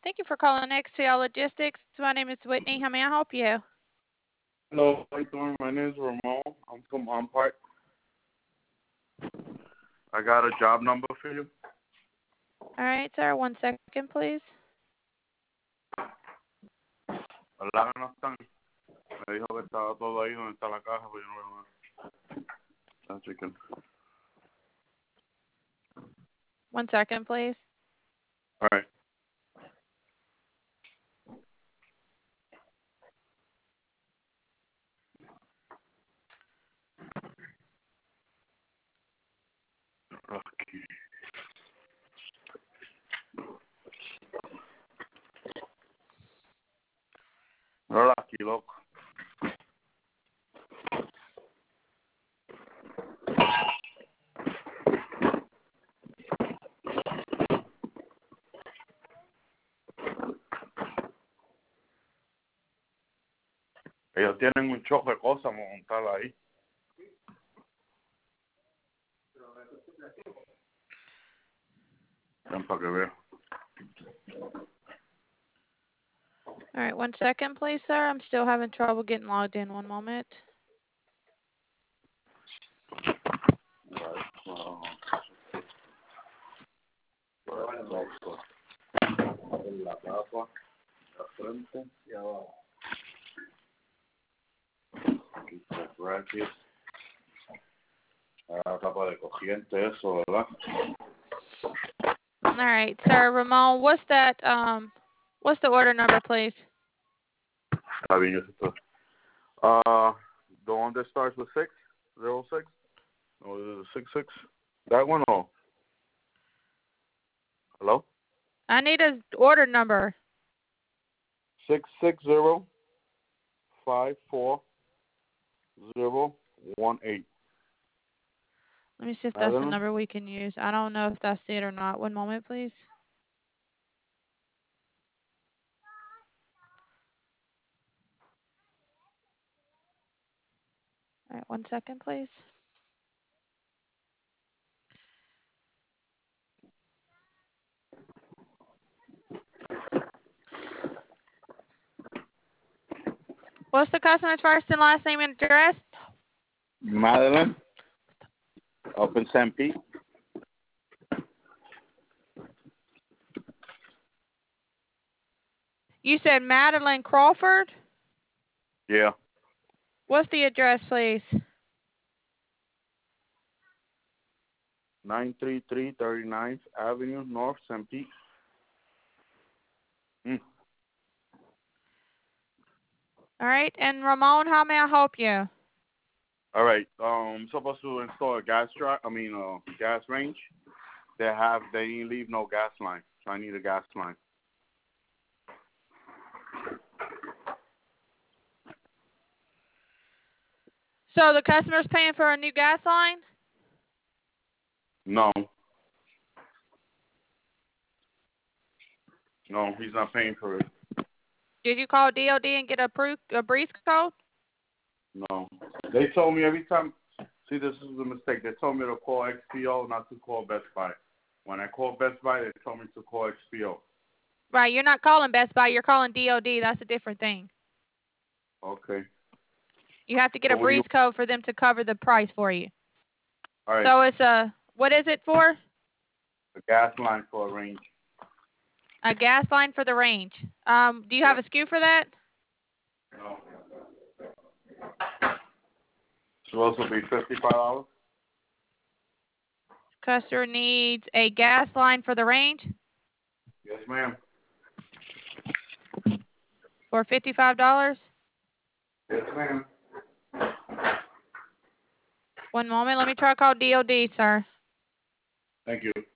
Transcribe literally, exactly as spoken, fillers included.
Thank you for calling X T L Logistics. My name is Whitney. How may I help you? Hello, how you doing? My name is Ramon. I'm from On Park. I got a job number for you. All right, sir. One second, please. ¿Verdad que no están? Me dijo que estaba todo ahí donde está la caja, pero yo no veo nada. Está chicken. One second, please. All right. Aquí. Hola, aquí, loco. Ellos tienen un choque de cosas montar ahí. Ven para que vea. All right, one second, please, sir. I'm still having trouble getting logged in. One moment. Right. Well, en la tapa, la frente y abajo. Aquí está el bracket. La tapa de corriente, eso, ¿verdad? All right, sir. Ramon, what's that? Um, what's the order number, please? Está bien, yo sé todo. Uh, the one that starts with six, zero six? No, is it six six? That one or? Hello? I need a order number. Six six zero five four zero one eight. Let me see if that's the number we can use. I don't know if that's it or not. One moment, please. All right, one second, please. What's the customer's first and last name and address? Madeline, up in Saint Pete. You said Madeline Crawford? Yeah. What's the address, please? nine three three thirty-ninth Avenue, North, Saint Pete. Mm. All right, and Ramon, how may I help you? All right. Um, I'm supposed to install a gas truck. I mean, uh, gas range. They have. They didn't leave no gas line, so I need a gas line. So the customer's paying for a new gas line? No. No, he's not paying for it. Did you call D O D and get a, proof, a breeze code? No. They told me every time. See, this is a mistake. They told me to call X P O, not to call Best Buy. When I called Best Buy, they told me to call X P O. Right, you're not calling Best Buy. You're calling D O D. That's a different thing. Okay. You have to get So a breeze you... code for them to cover the price for you. All right. So it's a, what is it for? A gas line for a range. A gas line for the range. Um, do you have a S K U for that? No. It's supposed to be fifty-five dollars. Customer needs a gas line for the range? Yes, ma'am. For fifty-five dollars? Yes, ma'am. One moment. Let me try to call D O D, sir. Thank you.